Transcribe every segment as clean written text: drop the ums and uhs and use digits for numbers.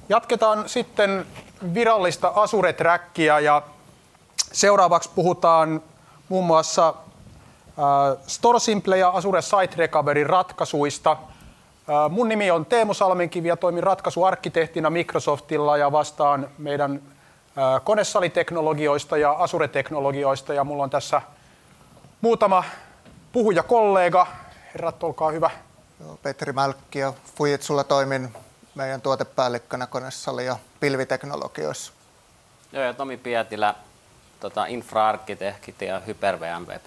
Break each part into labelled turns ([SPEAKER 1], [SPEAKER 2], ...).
[SPEAKER 1] Jatketaan sitten virallista Azure-trackia ja seuraavaksi puhutaan muun muassa StorSimple ja Azure Site Recovery ratkaisuista. Mun nimi on Teemu Salmenkivi ja toimin ratkaisuarkkitehtina Microsoftilla ja vastaan meidän konesaliteknologioista ja Azure-teknologioista ja mulla on tässä muutama puhujakollega. Herrat, olkaa hyvä.
[SPEAKER 2] Petri Mälkki ja Fujitsulla toimin meidän tuotepäällikkönä konesali- ja pilviteknologioissa.
[SPEAKER 3] Joo, ja Tomi Pietilä, infra-arkkitehti ja Hyper-V-MVP.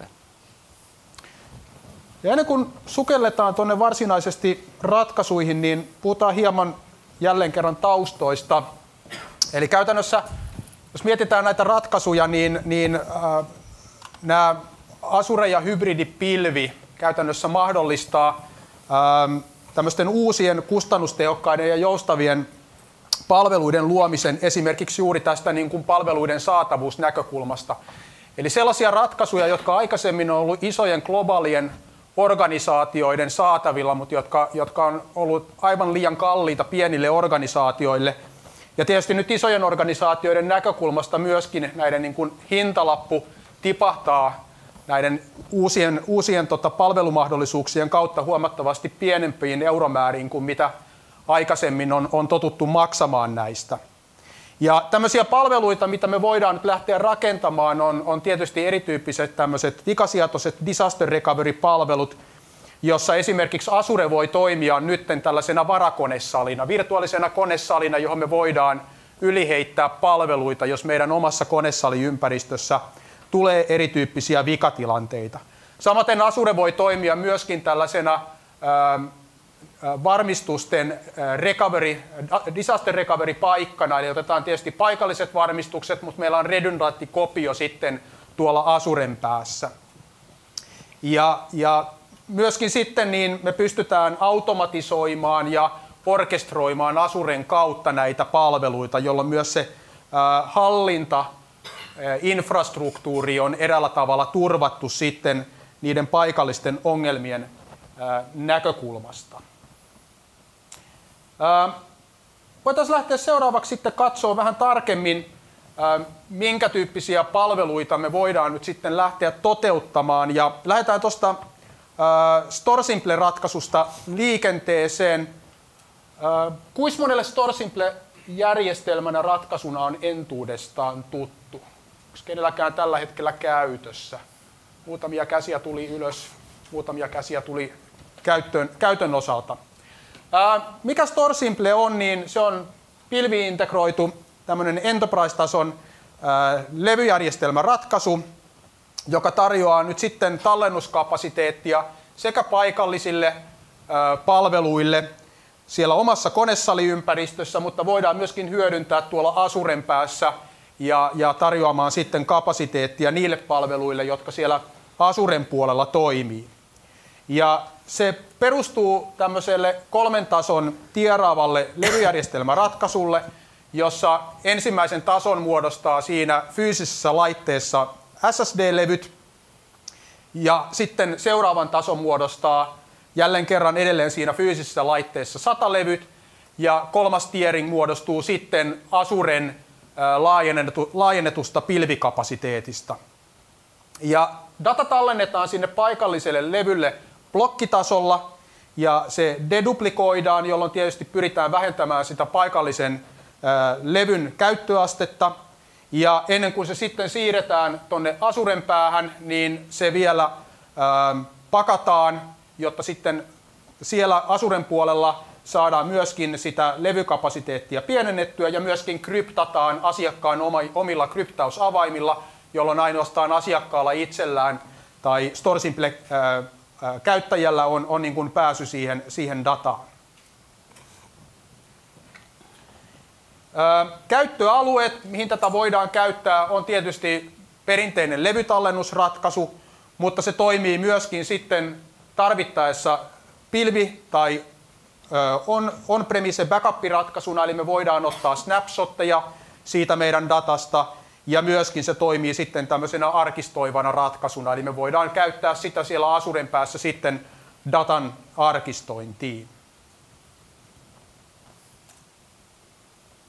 [SPEAKER 1] Ja ennen kuin sukelletaan tuonne varsinaisesti ratkaisuihin, niin puhutaan hieman jälleen kerran taustoista. Eli käytännössä, jos mietitään näitä ratkaisuja, niin nämä Azure ja hybridipilvi käytännössä mahdollistaa tämmöisten uusien kustannustehokkaiden ja joustavien palveluiden luomisen esimerkiksi juuri tästä niin kuin palveluiden saatavuusnäkökulmasta. Eli sellaisia ratkaisuja, jotka aikaisemmin on ollut isojen globaalien organisaatioiden saatavilla, mutta jotka on ollut aivan liian kalliita pienille organisaatioille. Ja tietysti nyt isojen organisaatioiden näkökulmasta myöskin näiden niin kuin hintalappu tipahtaa näiden uusien palvelumahdollisuuksien kautta huomattavasti pienempiin euromääriin kuin mitä aikaisemmin on totuttu maksamaan näistä. Ja tämmöisiä palveluita, mitä me voidaan nyt lähteä rakentamaan, on tietysti erityyppiset tämmöiset vikasietoiset disaster recovery-palvelut, jossa esimerkiksi Azure voi toimia nytten tällaisena varakonesalina, virtuaalisena konesalina, johon me voidaan yliheittää palveluita, jos meidän omassa konesaliympäristössä tulee erityyppisiä vikatilanteita. Samaten Azure voi toimia myöskin tällaisena varmistusten disaster recovery paikkana, eli otetaan tietysti paikalliset varmistukset, mutta meillä on redundantti kopio sitten tuolla Azuren päässä. Ja myöskin sitten niin me pystytään automatisoimaan ja orkestroimaan Azuren kautta näitä palveluita, jolloin myös se hallinta infrastruktuuri on eräällä tavalla turvattu sitten niiden paikallisten ongelmien näkökulmasta. Voitaisiin lähteä seuraavaksi sitten katsoa vähän tarkemmin, minkä tyyppisiä palveluita me voidaan nyt sitten lähteä toteuttamaan. Ja lähdetään tuosta StorSimple-ratkaisusta liikenteeseen. Kuinka monelle StorSimple-järjestelmänä ratkaisuna on entuudestaan tuttu? Onko kenelläkään tällä hetkellä käytössä? Muutamia käsiä tuli ylös, muutamia käsiä tuli käytön osalta. Mikä StorSimple on, niin se on pilvi-integroitu tämmöinen enterprise-tason levyjärjestelmäratkaisu, joka tarjoaa nyt sitten tallennuskapasiteettia sekä paikallisille palveluille siellä omassa konesaliympäristössä, mutta voidaan myöskin hyödyntää tuolla Azuren päässä ja tarjoamaan sitten kapasiteettia niille palveluille, jotka siellä Azuren puolella toimii. Ja se perustuu tämmöiselle 3 tason tieraavalle levyjärjestelmäratkaisulle, jossa ensimmäisen tason muodostaa siinä fyysisessä laitteessa SSD-levyt ja sitten seuraavan tason muodostaa jälleen kerran edelleen siinä fyysisessä laitteessa SATA-levyt ja 3. tiering muodostuu sitten Azuren laajennetusta pilvikapasiteetista. Ja data tallennetaan sinne paikalliselle levylle blokkitasolla ja se deduplikoidaan, jolloin tietysti pyritään vähentämään sitä paikallisen levyn käyttöastetta. Ja ennen kuin se sitten siirretään tuonne Azuren päähän, niin se vielä pakataan, jotta sitten siellä Azuren puolella saadaan myöskin sitä levykapasiteettia pienennettyä ja myöskin kryptataan asiakkaan omilla kryptausavaimilla, jolloin ainoastaan asiakkaalla itsellään tai StorSimple käyttäjällä on niin kuin pääsy siihen dataan. Käyttöalueet, mihin tätä voidaan käyttää, on tietysti perinteinen levytallennusratkaisu, mutta se toimii myöskin sitten tarvittaessa pilvi- tai on-premise backup-ratkaisuna, eli me voidaan ottaa snapshotteja siitä meidän datasta, ja myöskin se toimii sitten tämmöisenä arkistoivana ratkaisuna, eli me voidaan käyttää sitä siellä Azuren päässä sitten datan arkistointiin.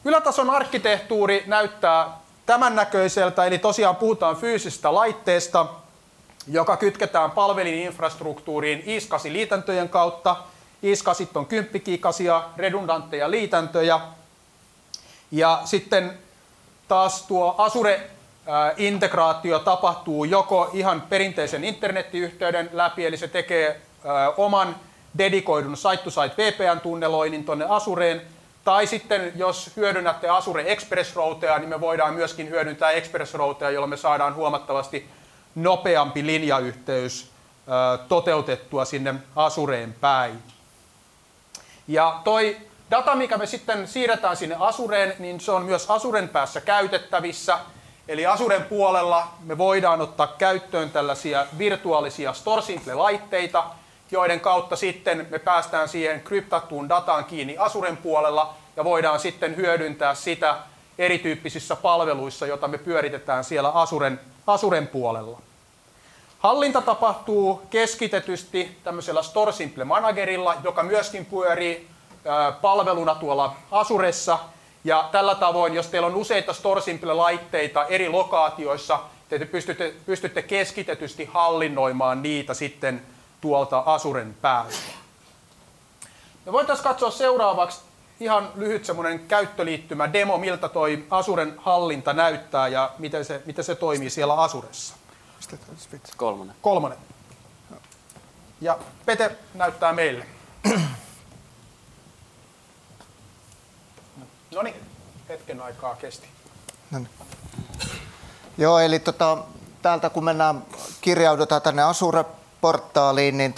[SPEAKER 1] Ylätason arkkitehtuuri näyttää tämän näköiseltä, eli tosiaan puhutaan fyysisestä laitteesta, joka kytketään palvelininfrastruktuuriin IS-8-liitäntöjen kautta. IS-8 on 10-gigasia redundantteja liitäntöjä. Ja sitten taas tuo Azure-integraatio tapahtuu joko ihan perinteisen internettiyhteyden läpi, eli se tekee oman dedikoidun site-to-site VPN-tunneloinnin tuonne Azureen, tai sitten jos hyödynnätte Azure Express Routea, niin me voidaan myöskin hyödyntää Express Routea, jolloin me saadaan huomattavasti nopeampi linjayhteys toteutettua sinne Azureen päin. Ja toi data, mikä me sitten siirretään sinne Azureen, niin se on myös Azuren päässä käytettävissä. Eli Azuren puolella me voidaan ottaa käyttöön tällaisia virtuaalisia StorSimple-laitteita, joiden kautta sitten me päästään siihen kryptattuun dataan kiinni Azuren puolella ja voidaan sitten hyödyntää sitä erityyppisissä palveluissa, joita me pyöritetään siellä Azuren puolella. Hallinta tapahtuu keskitetysti tämmöisellä StorSimple Managerilla, joka myöskin pyörii palveluna tuolla Azuressa. Ja tällä tavoin, jos teillä on useita StorSimple-laitteita eri lokaatioissa, te pystytte keskitetysti hallinnoimaan niitä sitten tuolta Azuren päästä. Me voitaisiin katsoa seuraavaksi ihan lyhyt semmoinen käyttöliittymä demo, miltä toi Azuren hallinta näyttää ja miten se toimii siellä Azuressa.
[SPEAKER 3] 3.
[SPEAKER 1] Ja Pete näyttää meille. No niin, hetken aikaa kesti.
[SPEAKER 2] Noniin. Joo, eli täältä kun kirjaudutaan tänne Azure-portaaliin, niin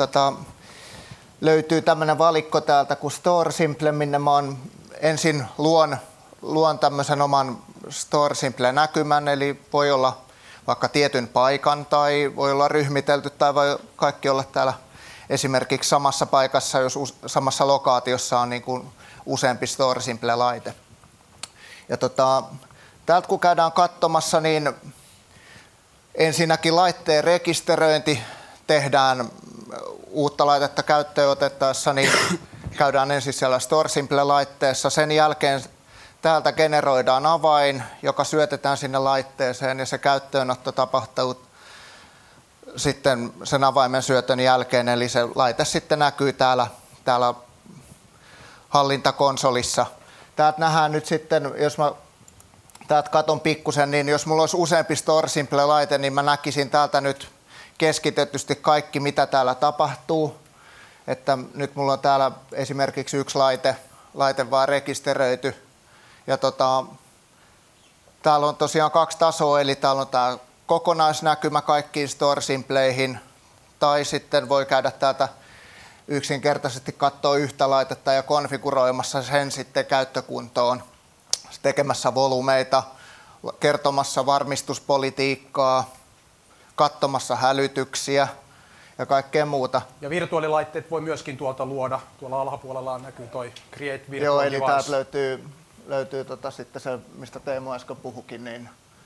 [SPEAKER 2] löytyy tämmöinen valikko täältä kuin StorSimple, minne mä ensin luon tämmöisen oman StorSimple-näkymän, eli voi olla vaikka tietyn paikan tai voi olla ryhmitelty tai voi kaikki olla täällä esimerkiksi samassa paikassa, jos samassa lokaatiossa on niin kuin useampi StorSimple-laite. Ja täältä kun käydään katsomassa, niin ensinnäkin laitteen rekisteröinti tehdään uutta laitetta käyttöön otettaessa, niin käydään ensin siellä StorSimple-laitteessa. Sen jälkeen täältä generoidaan avain, joka syötetään sinne laitteeseen ja se käyttöönotto tapahtuu sitten sen avaimen syötön jälkeen. Eli se laite sitten näkyy täällä hallintakonsolissa. Täältä nähdään nyt sitten, jos mä täältä katon pikkusen, niin jos mulla olisi useampi StorSimple-laite, niin mä näkisin täältä nyt keskitetysti kaikki, mitä täällä tapahtuu. Että nyt mulla on täällä esimerkiksi yksi laite vaan rekisteröity. Ja täällä on tosiaan 2 tasoa, eli täällä on tämä kokonaisnäkymä kaikkiin StorSimpleihin, tai sitten voi käydä täältä yksinkertaisesti katsoa yhtä laitetta ja konfiguroimassa sen sitten käyttökuntoon, tekemässä volyymeita, kertomassa varmistuspolitiikkaa, katsomassa hälytyksiä ja kaikkea muuta.
[SPEAKER 1] Ja virtuaalilaitteet voi myöskin tuolta luoda. Tuolla alhapuolella näkyy toi Create Virtual
[SPEAKER 2] Joo, eli
[SPEAKER 1] Device.
[SPEAKER 2] täältä löytyy sitten se, mistä Teemu äsken puhukin, niin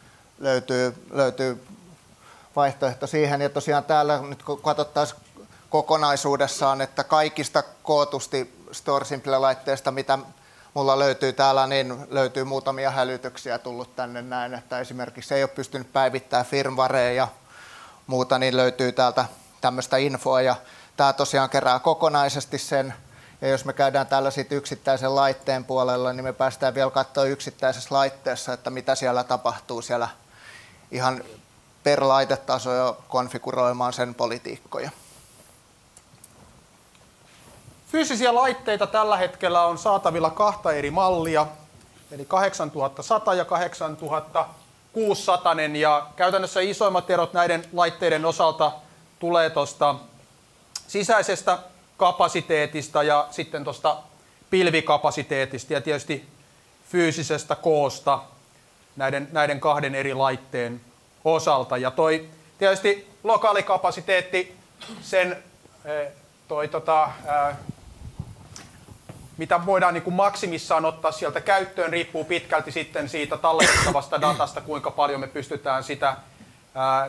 [SPEAKER 2] löytyy vaihtoehto siihen. Ja tosiaan täällä nyt kun katsottaisiin kokonaisuudessaan, että kaikista kootusti StorSimple-laitteista, mitä mulla löytyy täällä, niin löytyy muutamia hälytyksiä tullut tänne näin, että esimerkiksi ei ole pystynyt päivittämään firmwarea ja muuta, niin löytyy täältä tämmöistä infoa ja tämä tosiaan kerää kokonaisesti sen. Ja jos me käydään täällä sitten yksittäisen laitteen puolella, niin me päästään vielä katsoa yksittäisessä laitteessa, että mitä siellä tapahtuu siellä ihan per laitetaso ja konfiguroimaan sen politiikkoja.
[SPEAKER 1] Fyysisiä laitteita tällä hetkellä on saatavilla 2 eri mallia, eli 8100 ja 8600, ja käytännössä isoimmat erot näiden laitteiden osalta tulee tuosta sisäisestä kapasiteetista ja sitten tuosta pilvikapasiteetista ja tietysti fyysisestä koosta näiden 2 eri laitteen osalta. Ja toi tietysti lokaalikapasiteetti, sen mitä voidaan niin kuin maksimissaan ottaa sieltä käyttöön, riippuu pitkälti sitten siitä tallennettavasta datasta, kuinka paljon me pystytään sitä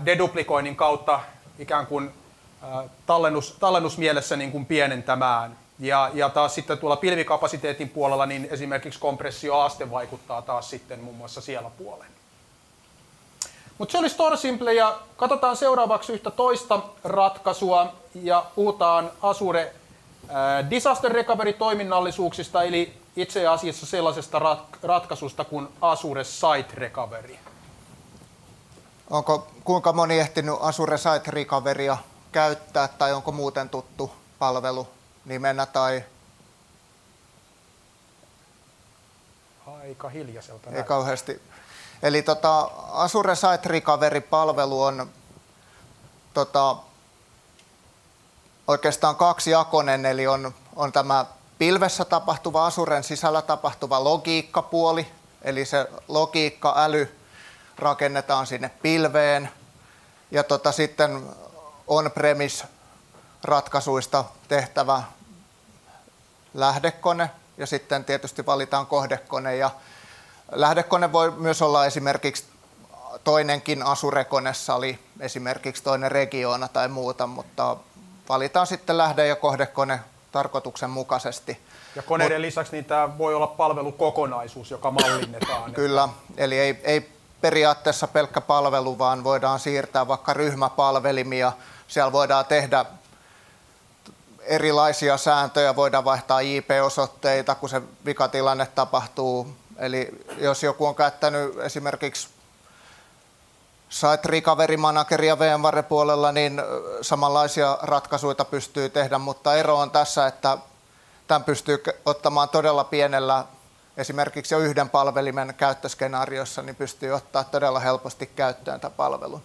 [SPEAKER 1] deduplikoinnin kautta ikään kuin tallennusmielessä niin kuin pienentämään. Ja taas sitten tuolla pilvikapasiteetin puolella niin esimerkiksi kompressioaste vaikuttaa taas sitten muun muassa siellä puolella. Mutta se oli StorSimple ja katsotaan seuraavaksi yhtä toista ratkaisua ja puhutaan Azure Disaster Recovery-toiminnallisuuksista, eli itse asiassa sellaisesta ratkaisusta kuin Azure Site Recovery.
[SPEAKER 2] Onko kuinka moni ehtinyt Azure Site Recoverya käyttää tai onko muuten tuttu palvelu nimenä tai?
[SPEAKER 1] Aika hiljaiselta.
[SPEAKER 2] Ei kauheasti. Eli Azure Site Recovery-palvelu on oikeastaan kaksijakoinen, eli on tämä pilvessä tapahtuva Azuren sisällä tapahtuva logiikkapuoli, eli se logiikka-äly rakennetaan sinne pilveen, ja sitten on-premise ratkaisuista tehtävä lähdekone, ja sitten tietysti valitaan kohdekone, ja lähdekone voi myös olla esimerkiksi toinenkin Azure-konesali, esimerkiksi toinen Regiona tai muuta, mutta valitaan sitten lähde- ja kohdekone tarkoituksenmukaisesti.
[SPEAKER 1] Ja koneiden lisäksi niin tämä voi olla palvelukokonaisuus, joka mallinnetaan.
[SPEAKER 2] Kyllä, eli ei periaatteessa pelkkä palvelu, vaan voidaan siirtää vaikka ryhmäpalvelimia. Siellä voidaan tehdä erilaisia sääntöjä, voidaan vaihtaa IP-osoitteita, kun se vikatilanne tapahtuu. Eli jos joku on käyttänyt esimerkiksi Site Recovery Manageria VMware-puolella, niin samanlaisia ratkaisuja pystyy tehdä, mutta ero on tässä, että tämän pystyy ottamaan todella pienellä, esimerkiksi jo yhden palvelimen käyttöskenaariossa, niin pystyy ottaa todella helposti käyttöön tämän palvelun.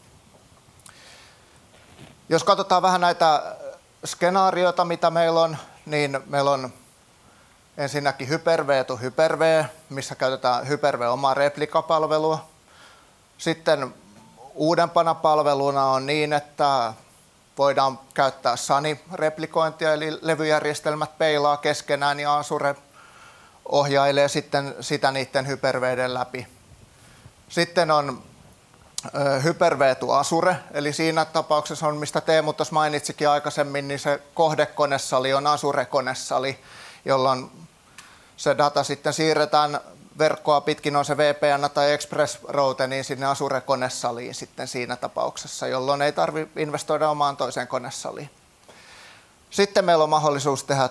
[SPEAKER 2] Jos katsotaan vähän näitä skenaarioita, mitä meillä on, niin meillä on ensinnäkin Hyper-V to Hyper-V, missä käytetään Hyper-V omaa replikapalvelua. Sitten uudempana palveluna on niin, että voidaan käyttää SANI-replikointia, eli levyjärjestelmät peilaa keskenään ja Azure ohjailee sitten sitä niiden Hyper-V:den läpi. Sitten on Hyper-V to Azure, eli siinä tapauksessa on, mistä Teemu tuossa mainitsikin aikaisemmin, niin se kohdekonesali on Azure-konesali, jolloin se data sitten siirretään verkkoa pitkin, on se VPN tai Express Route, niin sinne Azure-konesaliin sitten siinä tapauksessa, jolloin ei tarvitse investoida omaan toiseen konesaliin. Sitten meillä on mahdollisuus tehdä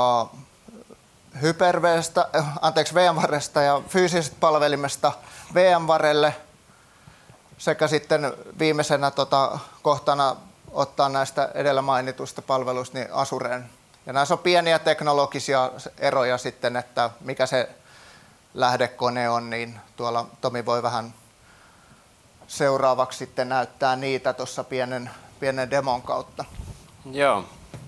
[SPEAKER 2] VMwaresta ja fyysisestä palvelimesta VMwarelle sekä sitten viimeisenä kohtana ottaa näistä edellä mainituista palveluista niin Azureen. Ja näissä on pieniä teknologisia eroja sitten, että mikä se lähdekone on, niin tuolla Tomi voi vähän seuraavaksi sitten näyttää niitä tuossa pienen demon kautta.
[SPEAKER 4] Joo.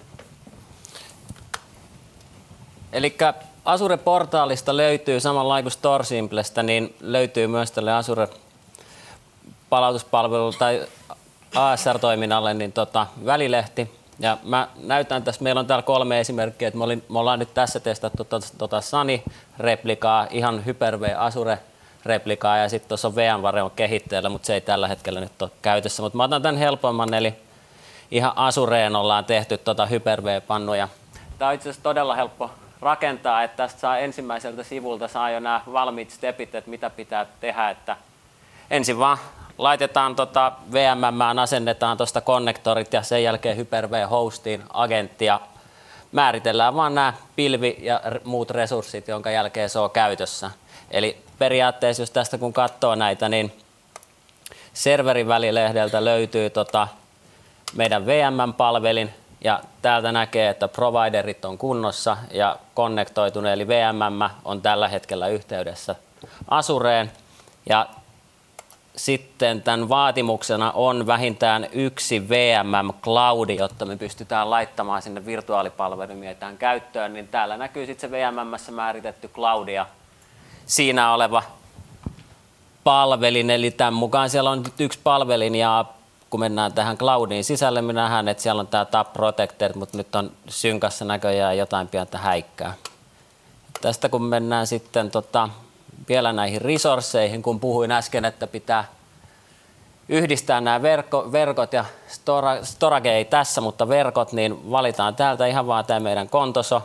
[SPEAKER 4] Elikkä Azure-portaalista löytyy samanlainen kuin StorSimplestä, niin löytyy myös tälle Azure-palautuspalvelulle tai ASR-toiminnalle niin välilehti. Ja mä näytän tässä, meillä on täällä 3 esimerkkiä, että me ollaan nyt tässä testattu SANI-replikaa, ihan Hyper-V Azure-replikaa ja sitten tuossa on VMware on kehitteellä, mutta se ei tällä hetkellä nyt ole käytössä. Mutta mä otan tämän helpomman, eli ihan Azureen ollaan tehty Hyper-V-pannuja. Tämä on itse asiassa todella helppo rakentaa, että tästä saa ensimmäiseltä sivulta saa jo nämä valmiit stepit, että mitä pitää tehdä. Että ensin vaan laitetaan VMM:ään, asennetaan tuosta konnektorit ja sen jälkeen Hyper-V-hostiin agentti ja määritellään vaan nämä pilvi ja muut resurssit, jonka jälkeen se on käytössä. Eli periaatteessa, jos tästä kun katsoo näitä, niin serverin välilehdeltä löytyy meidän VMM-palvelin ja täältä näkee, että providerit on kunnossa ja konnektoitunut, eli VMM on tällä hetkellä yhteydessä Azureen ja sitten tämän vaatimuksena on vähintään yksi VMM-cloudi, jotta me pystytään laittamaan sinne virtuaalipalvelimia tähän käyttöön, niin täällä näkyy sitten se VMM:ssä määritetty cloudi ja siinä oleva palvelin, eli tämän mukaan siellä on nyt yksi palvelin ja kun mennään tähän cloudiin sisälle, me nähdään, että siellä on tämä Tab Protected, mutta nyt on synkassa näköjään jotain pientä häikkää. Tästä kun mennään sitten vielä näihin resursseihin, kun puhuin äsken, että pitää yhdistää nämä verkot ja storage ei tässä, mutta verkot, niin valitaan täältä ihan vaan tämä meidän kontoso.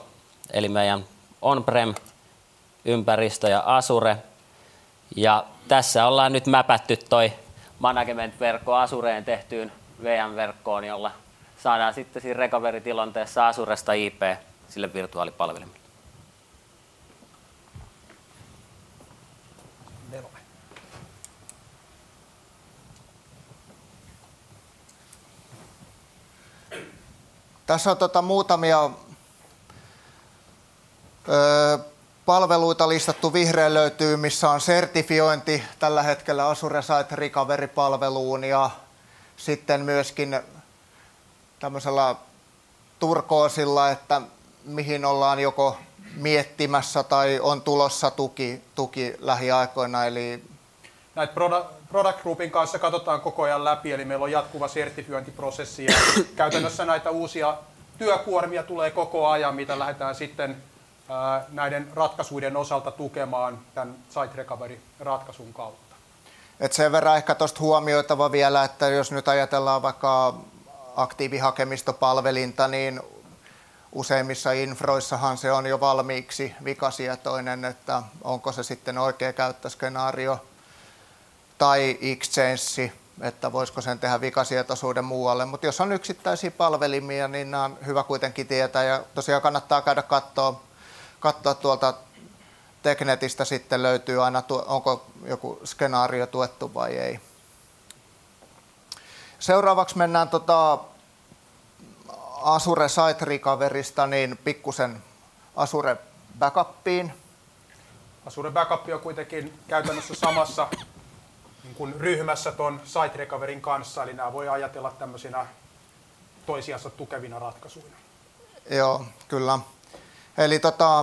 [SPEAKER 4] eli meidän on-prem ympäristö ja Azure. Ja tässä ollaan nyt mäpätty toi management-verkko Azureen tehtyyn VM-verkkoon, jolla saadaan sitten siinä recovery-tilanteessa Azuresta IP sille virtuaalipalvelimelle.
[SPEAKER 2] Tässä on muutamia palveluita listattu. Vihreä löytyy, missä on sertifiointi tällä hetkellä Azure Site Recovery-palveluun ja sitten myöskin tämmöisellä turkoosilla, että mihin ollaan joko miettimässä tai on tulossa tuki lähiaikoina. Eli
[SPEAKER 1] näitä Product Groupin kanssa katsotaan koko ajan läpi, eli meillä on jatkuva sertifiointiprosessi ja käytännössä näitä uusia työkuormia tulee koko ajan, mitä lähdetään sitten näiden ratkaisuiden osalta tukemaan tämän Site Recovery-ratkaisun kautta.
[SPEAKER 2] Et sen verran ehkä tuosta huomioitava vielä, että jos nyt ajatellaan vaikka aktiivihakemistopalvelinta, niin useimmissa infroissahan se on jo valmiiksi vikasietoinen, että onko se sitten oikea käyttöskenaario tai Exchange, että voisiko sen tehdä vikasietoisuuden muualle. Mutta jos on yksittäisiä palvelimia, niin nämä on hyvä kuitenkin tietää ja tosiaan kannattaa käydä katsoa tuolta Teknetistä sitten löytyy aina, onko joku skenaario tuettu vai ei. Seuraavaksi mennään Azure Site Recoverysta niin pikkusen Azure Backupiin.
[SPEAKER 1] Azure Backup on kuitenkin käytännössä samassa niin kuin ryhmässä tuon Site Recoveryn kanssa, eli nämä voi ajatella tämmöisinä toisiansa tukevina ratkaisuina.
[SPEAKER 2] Joo, kyllä. Eli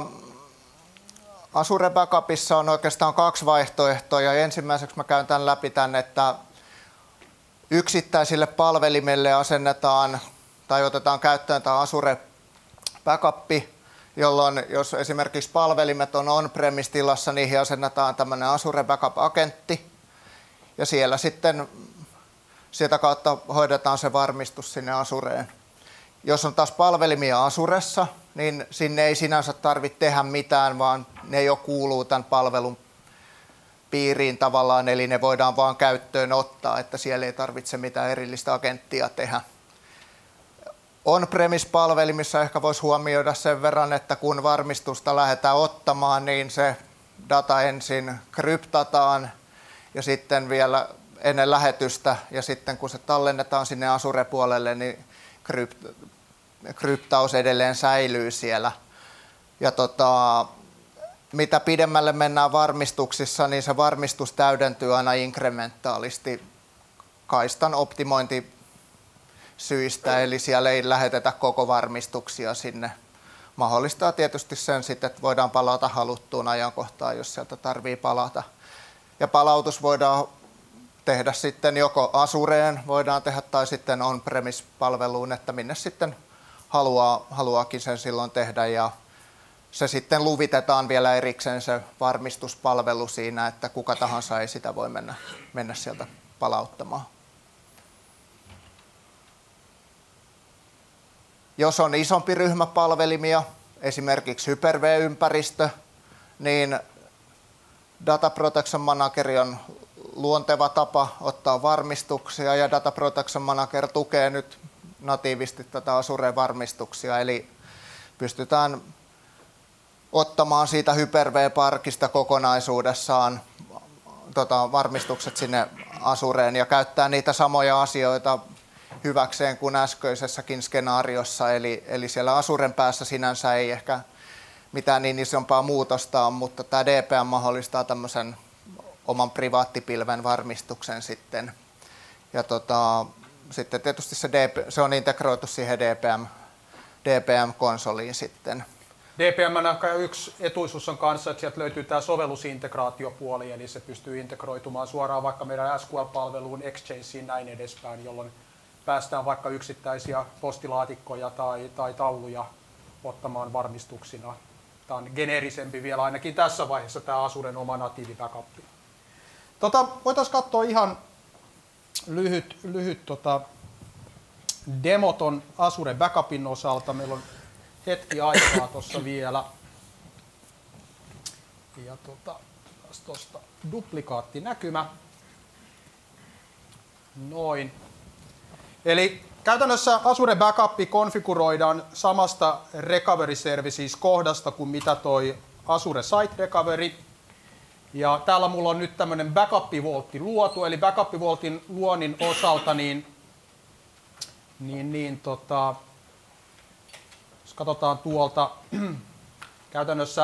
[SPEAKER 2] Azure Backupissa on oikeastaan kaksi vaihtoehtoa ja ensimmäiseksi mä käyn tämän läpi tämän, että yksittäisille palvelimelle asennetaan tai otetaan käyttöön tämä Azure Backup, jolloin jos esimerkiksi palvelimet on on-premise-tilassa, niihin asennetaan tämmöinen Azure Backup-agentti ja siellä sitten sitä kautta hoidetaan se varmistus sinne Azureen. Jos on taas palvelimia Azuressa, niin sinne ei sinänsä tarvitse tehdä mitään, vaan ne jo kuuluu tämän palvelun piiriin tavallaan, eli ne voidaan vaan käyttöön ottaa, että siellä ei tarvitse mitään erillistä agenttia tehdä. On-premise-palvelimissa ehkä voisi huomioida sen verran, että kun varmistusta lähdetään ottamaan, niin se data ensin kryptataan ja sitten vielä ennen lähetystä ja sitten kun se tallennetaan sinne Azure-puolelle, niin kryptaus edelleen säilyy siellä. Ja mitä pidemmälle mennään varmistuksissa, niin se varmistus täydentyy aina inkrementaalisti kaistan optimointisyistä, eli siellä ei lähetetä koko varmistuksia sinne. Mahdollistaa tietysti sen sitten, että voidaan palata haluttuun ajankohtaan, jos sieltä tarvii palata. Ja palautus voidaan tehdä sitten joko Azureen, voidaan tehdä tai sitten on-premise-palveluun, että minne sitten haluaakin sen silloin tehdä ja se sitten luvitetaan vielä erikseen se varmistuspalvelu siinä, että kuka tahansa ei sitä voi mennä sieltä palauttamaan. Jos on isompi ryhmä palvelimia, esimerkiksi Hyper-V-ympäristö, niin Data Protection Manager on luonteva tapa ottaa varmistuksia ja Data Protection Manager tukee nyt natiivisti tätä Azure-varmistuksia, eli pystytään ottamaan siitä Hyper-V-parkista kokonaisuudessaan varmistukset sinne Azureen ja käyttää niitä samoja asioita hyväkseen kuin äskeisessäkin skenaariossa, eli siellä Azuren päässä sinänsä ei ehkä mitään niin isompaa muutosta on, mutta tämä DPM mahdollistaa tämmöisen oman privaattipilven varmistuksen sitten. Ja sitten tietysti se on integroitu siihen DPM-konsoliin sitten.
[SPEAKER 1] DPM:n ehkä yksi etuisuus on kanssa, että sieltä löytyy tämä sovellusintegraatiopuoli, eli se pystyy integroitumaan suoraan vaikka meidän SQL-palveluun, Exchangeen näin edespäin, jolloin päästään vaikka yksittäisiä postilaatikkoja tai tauluja ottamaan varmistuksina. Tämä on geneerisempi vielä ainakin tässä vaiheessa tämä Azuren oma natiivi backup. Voitaisiin katsoa ihan lyhyt demo ton Azure Backupin osalta. Meillä on hetki aikaa tuossa vielä. Ja tuosta duplikaattinäkymä. Noin. Eli käytännössä Azure Backup konfiguroidaan samasta Recovery Services kohdasta kuin mitä toi Azure Site Recovery. Ja täällä mulla on nyt tämmönen Backup Vaultti luotu, eli Backup Vaultin luonnin osalta jos katsotaan tuolta käytännössä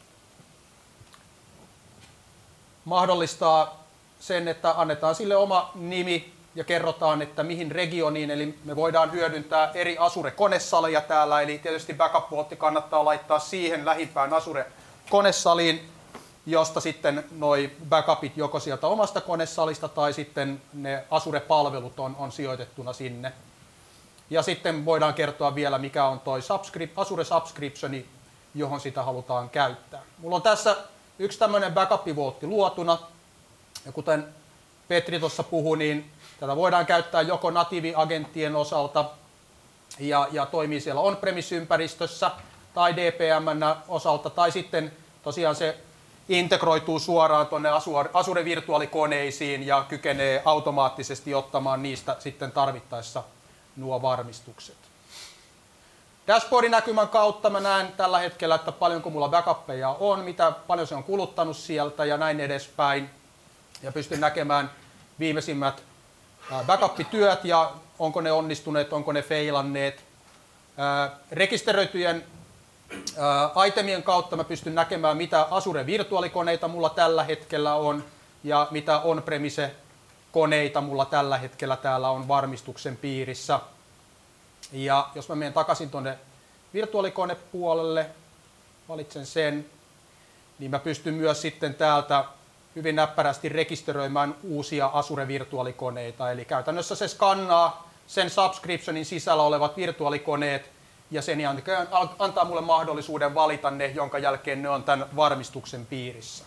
[SPEAKER 1] mahdollistaa sen, että annetaan sille oma nimi ja kerrotaan, että mihin regioniin, eli me voidaan hyödyntää eri Azure-konesaleja täällä, eli tietysti backup-voltti kannattaa laittaa siihen lähimpään Azure-konesaliin, josta sitten noi backupit joko sieltä omasta konesalista tai sitten ne Azure-palvelut on sijoitettuna sinne. Ja sitten voidaan kertoa vielä, mikä on toi Azure Subscriptioni, johon sitä halutaan käyttää. Mulla on tässä yksi tämmöinen backup-voltti luotuna, ja kuten Petri tuossa puhui, niin tätä voidaan käyttää joko natiiviagenttien osalta ja toimii siellä on-premise-ympäristössä tai DPM:n osalta, tai sitten tosiaan se integroituu suoraan tuonne Azure-virtuaalikoneisiin ja kykenee automaattisesti ottamaan niistä sitten tarvittaessa nuo varmistukset. Dashboardin näkymän kautta mä näen tällä hetkellä, että paljonko mulla backuppeja on, paljon se on kuluttanut sieltä ja näin edespäin. Ja pystyn näkemään viimeisimmät backup-työt ja onko ne onnistuneet, onko ne feilanneet. Rekisteröityjen itemien kautta mä pystyn näkemään, mitä Azure-virtuaalikoneita mulla tällä hetkellä on ja mitä on-premise-koneita mulla tällä hetkellä täällä on varmistuksen piirissä. Ja jos mä menen takaisin tuonne virtuaalikonepuolelle, valitsen sen, niin mä pystyn myös sitten täältä hyvin näppärästi rekisteröimään uusia Azure-virtuaalikoneita. Eli käytännössä se skannaa sen subscriptionin sisällä olevat virtuaalikoneet ja sen jälkeen antaa mulle mahdollisuuden valita ne, jonka jälkeen ne on tämän varmistuksen piirissä.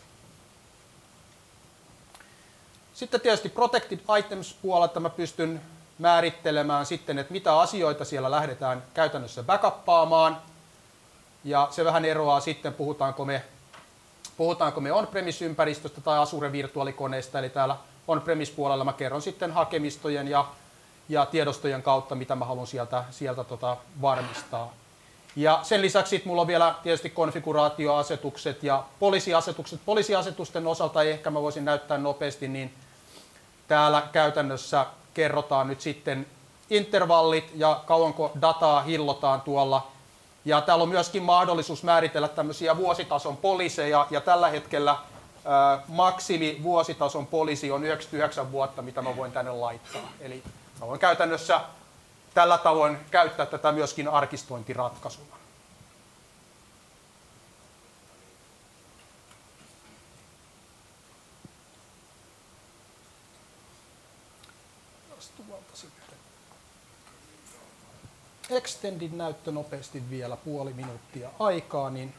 [SPEAKER 1] Sitten tietysti Protected Items puolelta mä pystyn määrittelemään sitten, että mitä asioita siellä lähdetään käytännössä backuppaamaan. Ja se vähän eroaa sitten, puhutaanko me on-premise-ympäristöstä tai Azure-virtuaalikoneista, eli täällä on-premise-puolella mä kerron sitten hakemistojen ja tiedostojen kautta, mitä mä haluan sieltä varmistaa. Ja sen lisäksi mulla on vielä tietysti konfiguraatioasetukset ja poliisiasetukset. Poliisiasetusten osalta ehkä mä voisin näyttää nopeasti, niin täällä käytännössä kerrotaan nyt sitten intervallit ja kauanko dataa hillotaan tuolla. Ja täällä on myöskin mahdollisuus määritellä tämmöisiä vuositason poliiseja, ja tällä hetkellä maksimi vuositason poliisi on 99 vuotta, mitä mä voin tänne laittaa. Eli mä voin käytännössä tällä tavoin käyttää tätä myöskin arkistointiratkaisuna. Extended näyttö nopeasti vielä puoli minuuttia aikaa, niin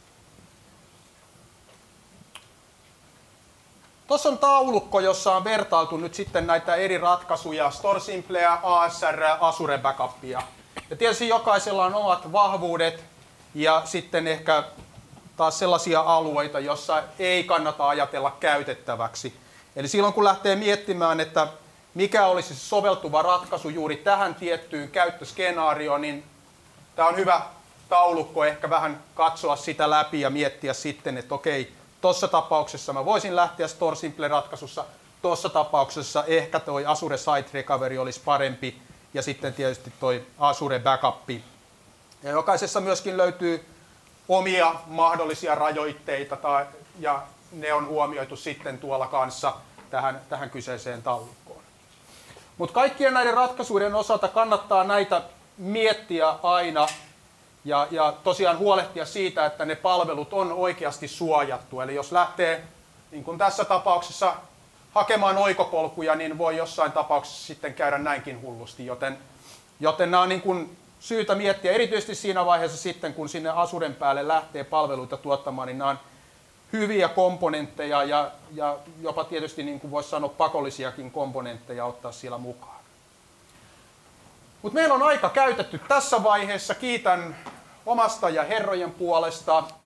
[SPEAKER 1] tuossa on taulukko, jossa on vertailtu nyt sitten näitä eri ratkaisuja, StorSimpleä, ASR, Azure Backupia. Ja tietysti jokaisella on omat vahvuudet ja sitten ehkä taas sellaisia alueita, joissa ei kannata ajatella käytettäväksi. Eli silloin kun lähtee miettimään, että mikä olisi se soveltuva ratkaisu juuri tähän tiettyyn käyttöskenaarioon, niin tämä on hyvä taulukko ehkä vähän katsoa sitä läpi ja miettiä sitten, että okei, tuossa tapauksessa mä voisin lähteä StorSimple-ratkaisussa, tuossa tapauksessa ehkä toi Azure Site Recovery olisi parempi ja sitten tietysti toi Azure Backup. Ja jokaisessa myöskin löytyy omia mahdollisia rajoitteita ja ne on huomioitu sitten tuolla kanssa tähän kyseiseen taulukkoon. Mutta kaikkien näiden ratkaisuiden osalta kannattaa näitä miettiä aina ja tosiaan huolehtia siitä, että ne palvelut on oikeasti suojattu. Eli jos lähtee, niin kuin tässä tapauksessa, hakemaan oikopolkuja, niin voi jossain tapauksessa sitten käydä näinkin hullusti. Joten nämä on niin kuin syytä miettiä, erityisesti siinä vaiheessa sitten, kun sinne Azuren päälle lähtee palveluita tuottamaan, niin nämä on hyviä komponentteja ja jopa tietysti, niin kuin voisi sanoa, pakollisiakin komponentteja ottaa siellä mukaan. Mutta meillä on aika käytetty tässä vaiheessa. Kiitän omasta ja herrojen puolesta